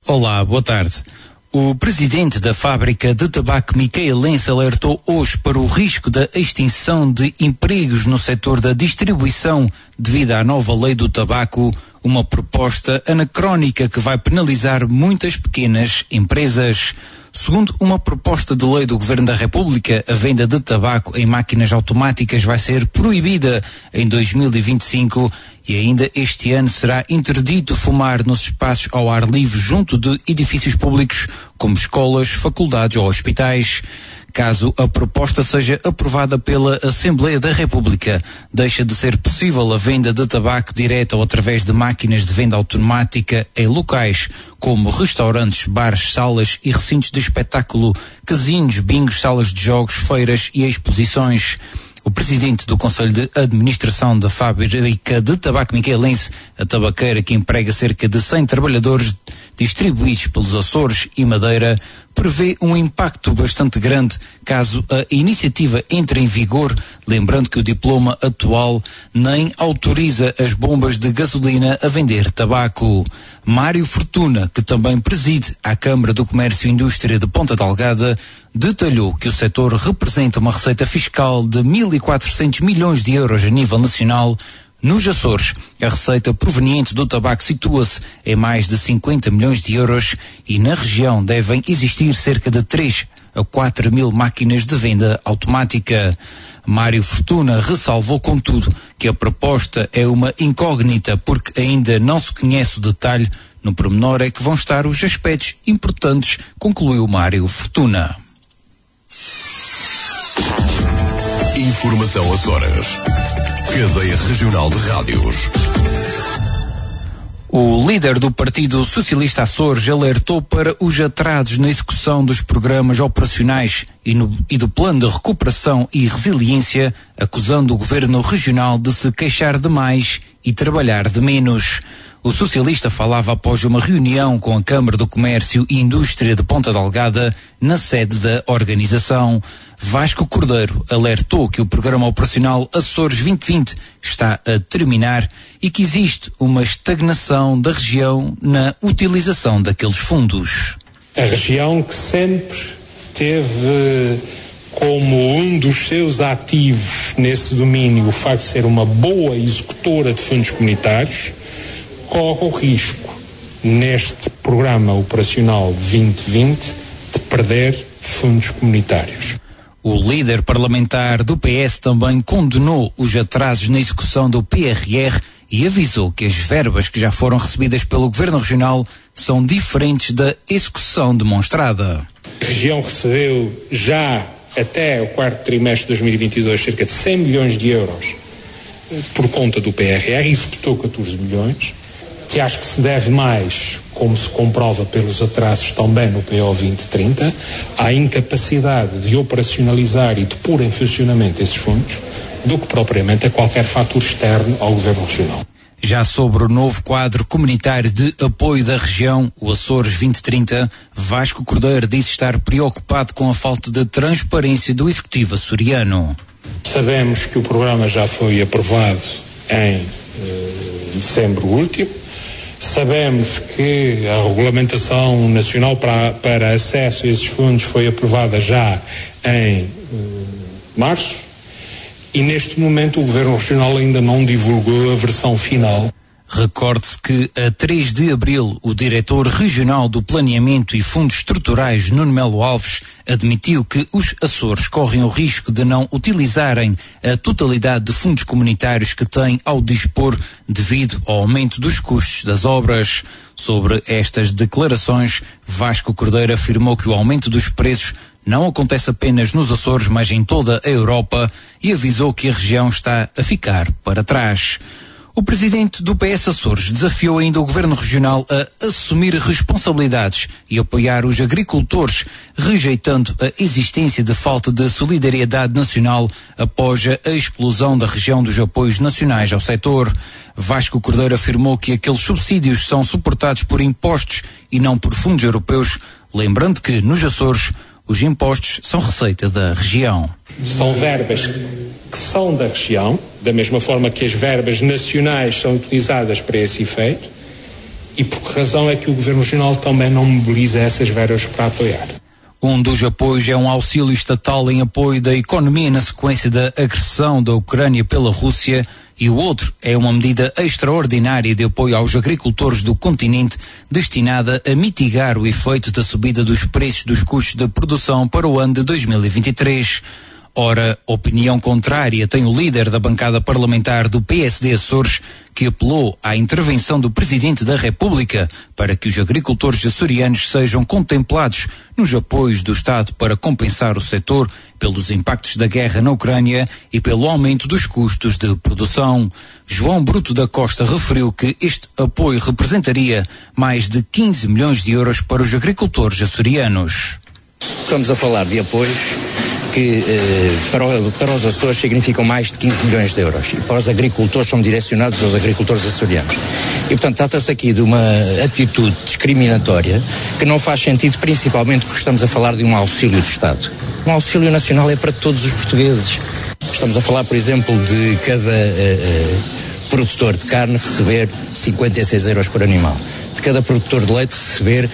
Olá, boa tarde. O presidente da fábrica de tabaco micaelense alertou hoje para o risco da extinção de empregos no setor da distribuição devido à nova lei do tabaco, uma proposta anacrónica que vai penalizar muitas pequenas empresas. Segundo uma proposta de lei do Governo da República, a venda de tabaco em máquinas automáticas vai ser proibida em 2025 e ainda este ano será interdito fumar nos espaços ao ar livre junto de edifícios públicos como escolas, faculdades ou hospitais. Caso a proposta seja aprovada pela Assembleia da República, deixa de ser possível a venda de tabaco direta ou através de máquinas de venda automática em locais como restaurantes, bares, salas e recintos de espetáculo, casinos, bingos, salas de jogos, feiras e exposições. O presidente do Conselho de Administração da Fábrica de Tabaco Micaelense, a tabaqueira que emprega cerca de 100 trabalhadores distribuídos pelos Açores e Madeira, prevê um impacto bastante grande caso a iniciativa entre em vigor, lembrando que o diploma atual nem autoriza as bombas de gasolina a vender tabaco. Mário Fortuna, que também preside a Câmara do Comércio e Indústria de Ponta Delgada, detalhou que o setor representa uma receita fiscal de 1.400 milhões de euros a nível nacional. Nos Açores, a receita proveniente do tabaco situa-se em mais de 50 milhões de euros e na região devem existir cerca de 3 a 4 mil máquinas de venda automática. Mário Fortuna ressalvou, contudo, que a proposta é uma incógnita porque ainda não se conhece o detalhe. No pormenor é que vão estar os aspectos importantes, concluiu Mário Fortuna. Informação Açores. Cadeia Regional de Rádios. O líder do Partido Socialista Açores alertou para os atrasos na execução dos programas operacionais e do Plano de Recuperação e Resiliência, acusando o Governo Regional de se queixar demais e trabalhar de menos. O socialista falava após uma reunião com a Câmara do Comércio e Indústria de Ponta Delgada, na sede da organização. Vasco Cordeiro alertou que o Programa Operacional Açores 2020 está a terminar e que existe uma estagnação da região na utilização daqueles fundos. A região que sempre teve como um dos seus ativos nesse domínio o facto de ser uma boa executora de fundos comunitários, corre o risco, neste Programa Operacional 2020, de perder fundos comunitários. O líder parlamentar do PS também condenou os atrasos na execução do PRR e avisou que as verbas que já foram recebidas pelo Governo Regional são diferentes da execução demonstrada. A região recebeu já até o quarto trimestre de 2022 cerca de 100 milhões de euros por conta do PRR, executou 14 milhões, que acho que se deve mais, como se comprova pelos atrasos também no PO 2030, à incapacidade de operacionalizar e de pôr em funcionamento esses fundos, do que propriamente a qualquer fator externo ao Governo Regional. Já sobre o novo quadro comunitário de apoio da região, o Açores 2030, Vasco Cordeiro disse estar preocupado com a falta de transparência do Executivo açoriano. Sabemos que o programa já foi aprovado em dezembro último. Sabemos que a regulamentação nacional para acesso a esses fundos foi aprovada já em março e neste momento o Governo Regional ainda não divulgou a versão final. Recorde-se que a 3 de abril o diretor regional do Planeamento e Fundos Estruturais, Nuno Melo Alves, admitiu que os Açores correm o risco de não utilizarem a totalidade de fundos comunitários que têm ao dispor devido ao aumento dos custos das obras. Sobre estas declarações, Vasco Cordeiro afirmou que o aumento dos preços não acontece apenas nos Açores, mas em toda a Europa e avisou que a região está a ficar para trás. O presidente do PS Açores desafiou ainda o Governo Regional a assumir responsabilidades e apoiar os agricultores, rejeitando a existência de falta de solidariedade nacional após a explosão da região dos apoios nacionais ao setor. Vasco Cordeiro afirmou que aqueles subsídios são suportados por impostos e não por fundos europeus, lembrando que, nos Açores, os impostos são receita da região. São verbas que são da região, da mesma forma que as verbas nacionais são utilizadas para esse efeito, e por que razão é que o Governo Regional também não mobiliza essas verbas para apoiar. Um dos apoios é um auxílio estatal em apoio da economia na sequência da agressão da Ucrânia pela Rússia, e o outro é uma medida extraordinária de apoio aos agricultores do continente destinada a mitigar o efeito da subida dos preços dos custos de produção para o ano de 2023. Ora, opinião contrária tem o líder da bancada parlamentar do PSD Açores, que apelou à intervenção do Presidente da República para que os agricultores açorianos sejam contemplados nos apoios do Estado para compensar o setor pelos impactos da guerra na Ucrânia e pelo aumento dos custos de produção. João Bruto da Costa referiu que este apoio representaria mais de 15 milhões de euros para os agricultores açorianos. Estamos a falar de apoios que para os Açores significam mais de 15 milhões de euros, e para os agricultores são direcionados aos agricultores açorianos. E portanto trata-se aqui de uma atitude discriminatória que não faz sentido, principalmente porque estamos a falar de um auxílio do Estado. Um auxílio nacional é para todos os portugueses. Estamos a falar, por exemplo, de cada produtor de carne receber 56 euros por animal. De cada produtor de leite receber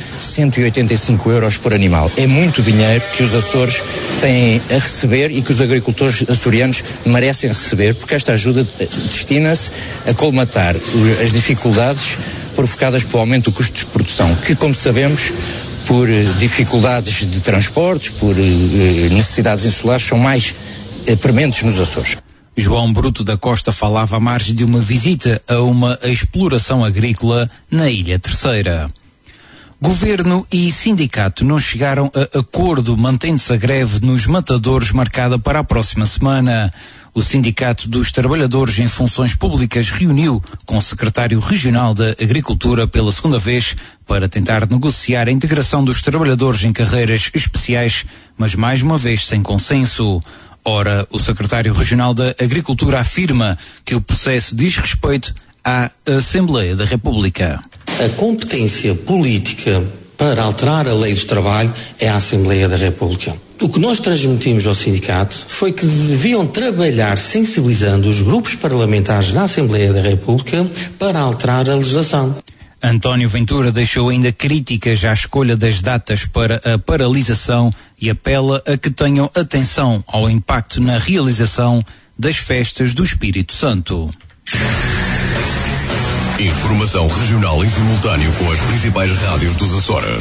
185 euros por animal. É muito dinheiro que os Açores têm a receber e que os agricultores açorianos merecem receber, porque esta ajuda destina-se a colmatar as dificuldades provocadas pelo aumento do custo de produção, que, como sabemos, por dificuldades de transportes, por necessidades insulares, são mais prementes nos Açores. João Bruto da Costa falava à margem de uma visita a uma exploração agrícola na Ilha Terceira. Governo e sindicato não chegaram a acordo, mantendo-se a greve nos matadores marcada para a próxima semana. O Sindicato dos Trabalhadores em Funções Públicas reuniu com o secretário regional da Agricultura pela segunda vez para tentar negociar a integração dos trabalhadores em carreiras especiais, mas mais uma vez sem consenso. Ora, o secretário regional da Agricultura afirma que o processo diz respeito à Assembleia da República. A competência política para alterar a lei do trabalho é a Assembleia da República. O que nós transmitimos ao sindicato foi que deviam trabalhar sensibilizando os grupos parlamentares na Assembleia da República para alterar a legislação. António Ventura deixou ainda críticas à escolha das datas para a paralisação e apela a que tenham atenção ao impacto na realização das festas do Espírito Santo. Informação regional em simultâneo com as principais rádios dos Açores.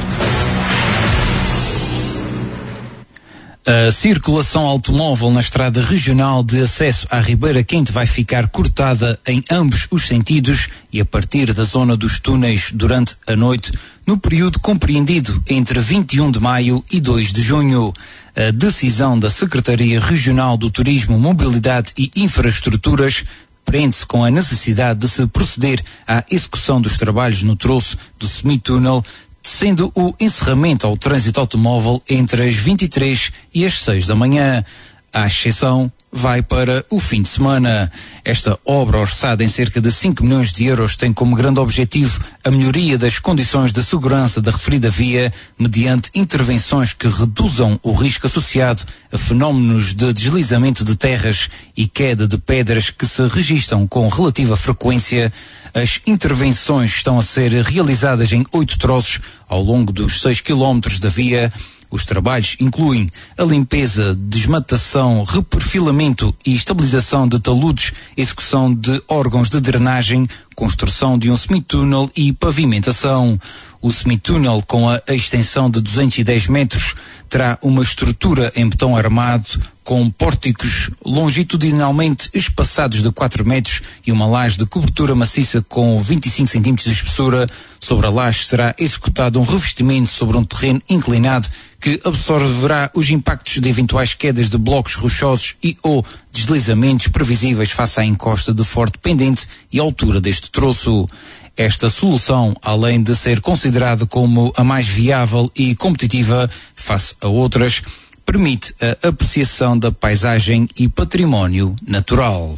A circulação automóvel na estrada regional de acesso à Ribeira Quente vai ficar cortada em ambos os sentidos e a partir da zona dos túneis durante a noite, no período compreendido entre 21 de maio e 2 de junho. A decisão da Secretaria Regional do Turismo, Mobilidade e Infraestruturas prende-se com a necessidade de se proceder à execução dos trabalhos no troço do semitúnel, sendo o encerramento ao trânsito automóvel entre as 23 e as 6 da manhã. A exceção vai para o fim de semana. Esta obra, orçada em cerca de 5 milhões de euros, tem como grande objetivo a melhoria das condições de segurança da referida via, mediante intervenções que reduzam o risco associado a fenómenos de deslizamento de terras e queda de pedras que se registram com relativa frequência. As intervenções estão a ser realizadas em 8 troços ao longo dos 6 quilómetros da via. Os trabalhos incluem a limpeza, desmatação, reperfilamento e estabilização de taludes, execução de órgãos de drenagem, construção de um semitúnel e pavimentação. O semitúnel, com a extensão de 210 metros, terá uma estrutura em betão armado com pórticos longitudinalmente espaçados de 4 metros e uma laje de cobertura maciça com 25 centímetros de espessura. Sobre a laje será executado um revestimento sobre um terreno inclinado que absorverá os impactos de eventuais quedas de blocos rochosos e ou deslizamentos previsíveis face à encosta de forte pendente e altura deste troço. Esta solução, além de ser considerada como a mais viável e competitiva face a outras, permite a apreciação da paisagem e património natural.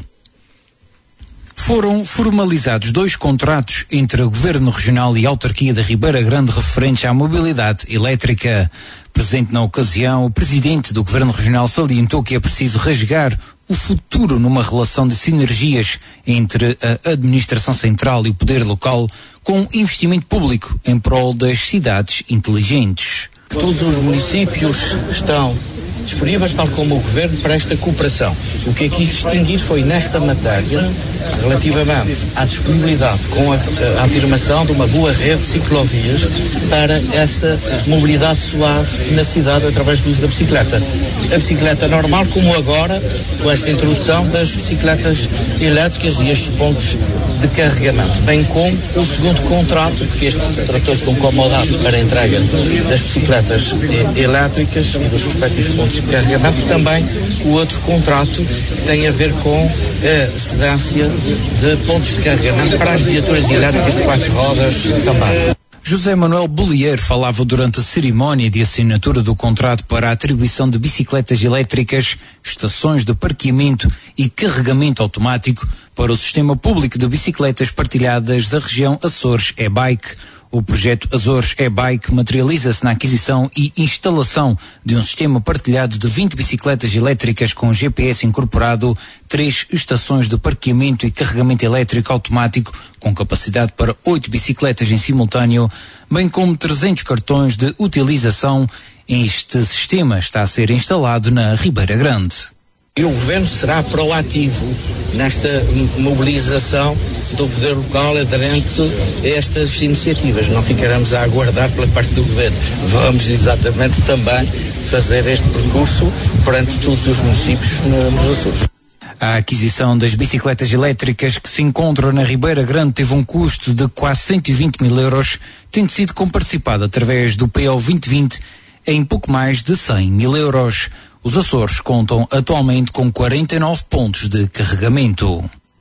Foram formalizados 2 contratos entre o Governo Regional e a Autarquia da Ribeira Grande referentes à mobilidade elétrica. Presente na ocasião, o Presidente do Governo Regional salientou que é preciso rasgar o futuro numa relação de sinergias entre a Administração Central e o Poder Local, com investimento público em prol das cidades inteligentes. Todos os municípios estão disponíveis, tal como o Governo, para esta cooperação. O que aqui distinguir foi nesta matéria, relativamente à disponibilidade com a afirmação de uma boa rede de ciclovias para essa mobilidade suave na cidade através do uso da bicicleta. A bicicleta normal, como agora, com esta introdução das bicicletas elétricas e estes pontos de carregamento, bem como o segundo contrato, porque este tratou-se de um comodato para a entrega das bicicletas elétricas e dos respectivos pontos de carregamento, também o outro contrato que tem a ver com a cedência de pontos de carregamento para as viaturas elétricas de 4 rodas também. José Manuel Bollier falava durante a cerimónia de assinatura do contrato para a atribuição de bicicletas elétricas, estações de parqueamento e carregamento automático para o sistema público de bicicletas partilhadas da região Açores e-Bike. O projeto Açores e-Bike materializa-se na aquisição e instalação de um sistema partilhado de 20 bicicletas elétricas com GPS incorporado, 3 estações de parqueamento e carregamento elétrico automático com capacidade para 8 bicicletas em simultâneo, bem como 300 cartões de utilização. Este sistema está a ser instalado na Ribeira Grande. E o Governo será proativo nesta mobilização do poder local aderente a estas iniciativas. Não ficaremos a aguardar pela parte do Governo. Vamos exatamente também fazer este percurso perante todos os municípios nos Açores. A aquisição das bicicletas elétricas que se encontram na Ribeira Grande teve um custo de quase 120 mil euros, tendo sido comparticipada através do PO 2020 em pouco mais de 100 mil euros. Os Açores contam atualmente com 49 pontos de carregamento.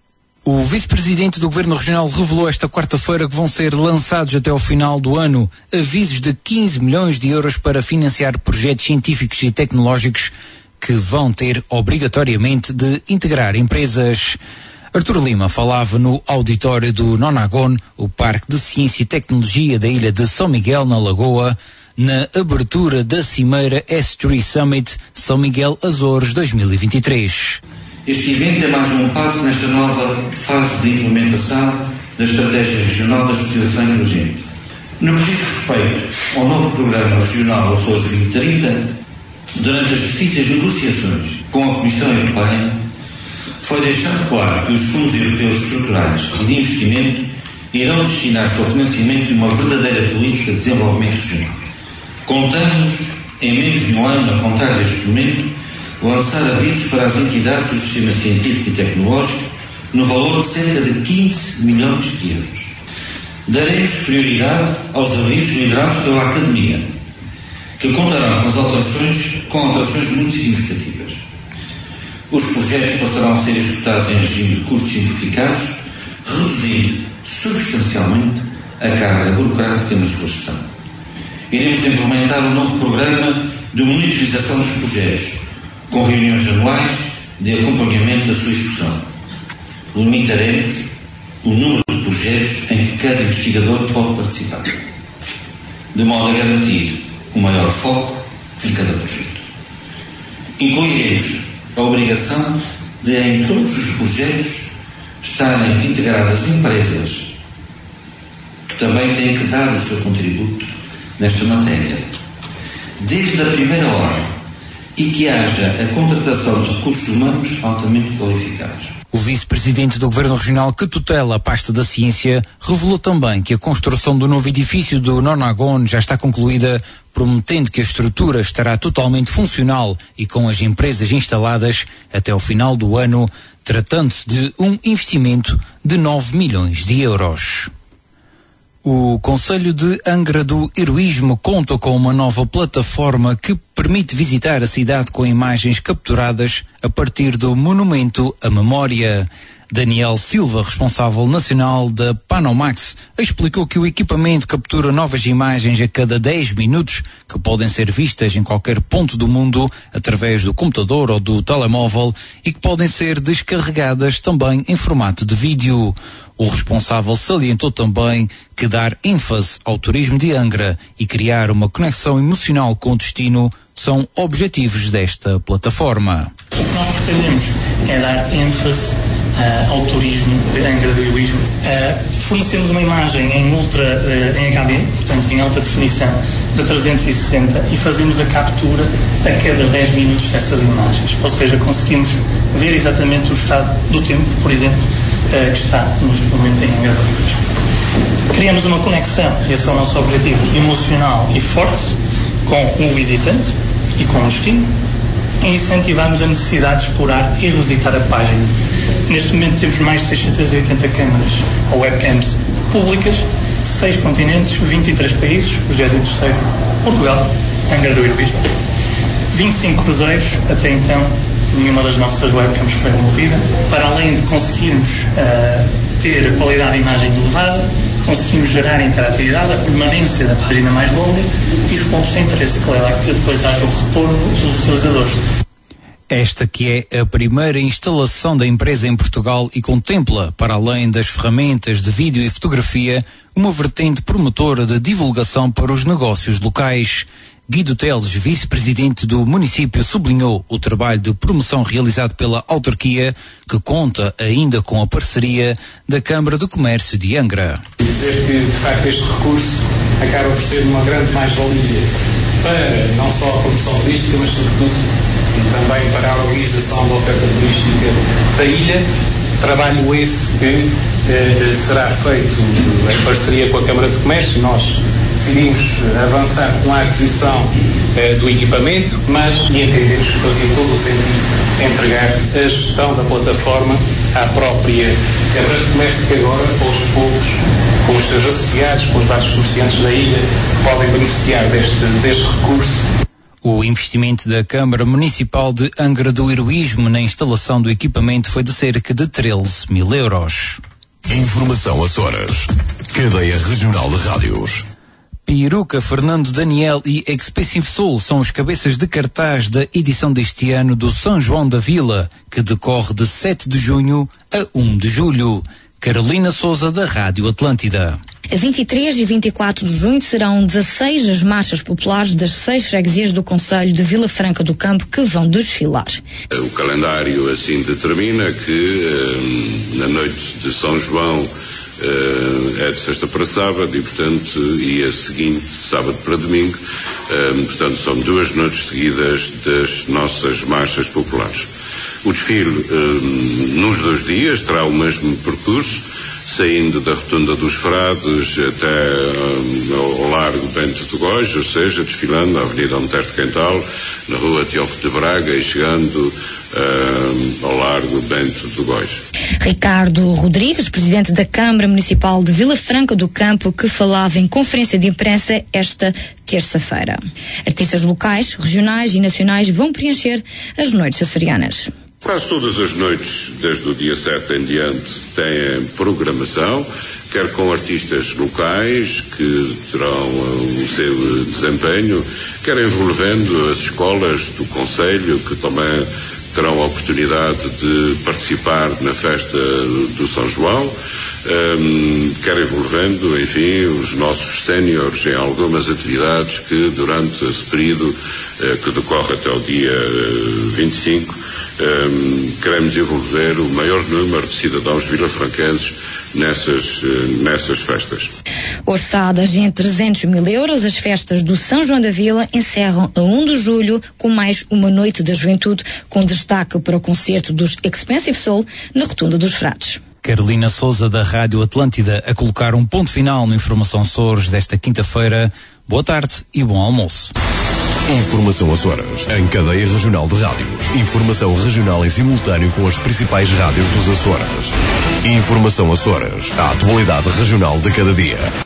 O vice-presidente do Governo Regional revelou esta quarta-feira que vão ser lançados até ao final do ano avisos de 15 milhões de euros para financiar projetos científicos e tecnológicos que vão ter obrigatoriamente de integrar empresas. Artur Lima falava no auditório do Nonagon, o Parque de Ciência e Tecnologia da ilha de São Miguel, na Lagoa, na abertura da Cimeira S3 Summit São Miguel Açores 2023. Este evento é mais um passo nesta nova fase de implementação da Estratégia Regional da Especialização Inteligente. No que diz respeito ao novo Programa Regional Açores 2030, durante as difíceis negociações com a Comissão Europeia, foi deixado claro que os fundos europeus estruturais e de investimento irão destinar-se ao financiamento de uma verdadeira política de desenvolvimento regional. Contamos, em menos de um ano a contar deste momento, lançar avisos para as entidades do sistema científico e tecnológico no valor de cerca de 15 milhões de euros. Daremos prioridade aos avisos liderados pela Academia, que contarão com alterações muito significativas. Os projetos passarão a ser executados em regime de custos simplificados, reduzindo substancialmente a carga burocrática na sua gestão. Iremos implementar um novo programa de monitorização dos projetos, com reuniões anuais de acompanhamento da sua execução. Limitaremos o número de projetos em que cada investigador pode participar, de modo a garantir um maior foco em cada projeto. Incluiremos a obrigação de, em todos os projetos, estarem integradas empresas que também têm que dar o seu contributo nesta matéria, desde a primeira hora, e que haja a contratação de recursos humanos altamente qualificados. O vice-presidente do Governo Regional que tutela a pasta da ciência revelou também que a construção do novo edifício do Nonagon já está concluída, prometendo que a estrutura estará totalmente funcional e com as empresas instaladas até ao final do ano, tratando-se de um investimento de 9 milhões de euros. O Conselho de Angra do Heroísmo conta com uma nova plataforma que permite visitar a cidade com imagens capturadas a partir do Monumento à Memória. Daniel Silva, responsável nacional da Panomax, explicou que o equipamento captura novas imagens a cada 10 minutos que podem ser vistas em qualquer ponto do mundo através do computador ou do telemóvel e que podem ser descarregadas também em formato de vídeo. O responsável salientou também que dar ênfase ao turismo de Angra e criar uma conexão emocional com o destino são objetivos desta plataforma. O que nós pretendemos é dar ênfase ao turismo de Angra do Heroísmo. Fornecemos uma imagem em HD, portanto em alta definição, de 360 e fazemos a captura a cada 10 minutos dessas imagens. Ou seja, conseguimos ver exatamente o estado do tempo, por exemplo, que está neste momento em Angra do Heroísmo. Criamos uma conexão, esse é o nosso objetivo, emocional e forte com o visitante e com o destino, e incentivamos a necessidade de explorar e revisitar a página. Neste momento temos mais de 680 câmaras ou webcams públicas, 6 continentes, 23 países, o 23º, Portugal, Angra do Heroísmo. 25 cruzeiros, até então nenhuma das nossas webcams foi removida. Para além de conseguirmos ter a qualidade de imagem elevada, conseguimos gerar interatividade, a permanência da página mais longa e os pontos de interesse, claro, que depois haja o retorno dos utilizadores. Esta que é a primeira instalação da empresa em Portugal e contempla, para além das ferramentas de vídeo e fotografia, uma vertente promotora de divulgação para os negócios locais. Guido Teles, vice-presidente do município, sublinhou o trabalho de promoção realizado pela autarquia, que conta ainda com a parceria da Câmara de Comércio de Angra. Dizer que, de facto, este recurso acaba por ser uma grande mais-valia para não só a promoção turística, mas sobretudo também para a organização da oferta turística da ilha. Trabalho esse que será feito em parceria com a Câmara de Comércio. Nós decidimos avançar com a aquisição do equipamento, mas entendemos que fazia todo o sentido entregar a gestão da plataforma à própria Câmara de Comércio, que agora, aos poucos, com os seus associados, com os vários comerciantes da ilha, podem beneficiar deste recurso. O investimento da Câmara Municipal de Angra do Heroísmo na instalação do equipamento foi de cerca de 13 mil euros. Informação Açores. Cadeia Regional de Rádios. Peruca, Fernando Daniel e Expensive Soul são os cabeças de cartaz da edição deste ano do São João da Vila, que decorre de 7 de junho a 1 de julho. Carolina Souza, da Rádio Atlântida. A 23 e 24 de junho serão 16 as marchas populares das 6 freguesias do concelho de Vila Franca do Campo que vão desfilar. O calendário assim determina que na noite de São João é de sexta para sábado e, portanto, e a seguinte, sábado para domingo, portanto, são 2 noites seguidas das nossas marchas populares. O desfile, nos 2 dias, terá o mesmo percurso, saindo da Rotunda dos Frades até ao Largo Bento de Góis, ou seja, desfilando na Avenida Monteiro de Quental, na Rua Teófilo de Braga e chegando ao Largo Bento de Góis. Ricardo Rodrigues, presidente da Câmara Municipal de Vila Franca do Campo, que falava em conferência de imprensa esta terça-feira. Artistas locais, regionais e nacionais vão preencher as noites açorianas. Quase todas as noites, desde o dia 7 em diante, têm programação, quer com artistas locais, que terão o seu desempenho, quer envolvendo as escolas do concelho, que também terão a oportunidade de participar na festa do São João, quer envolvendo, enfim, os nossos séniores em algumas atividades que durante esse período, que decorre até o dia 25, queremos envolver o maior número de cidadãos vilafranquenses nessas festas. Orçadas em 300 mil euros, as festas do São João da Vila encerram a 1 de julho com mais uma noite da juventude, com destaque para o concerto dos Expensive Soul na Rotunda dos Frades. Carolina Souza, da Rádio Atlântida, a colocar um ponto final no Informação Açores desta quinta-feira. Boa tarde e bom almoço. Informação Açores, em cadeia regional de rádios. Informação regional em simultâneo com as principais rádios dos Açores. Informação Açores, a atualidade regional de cada dia.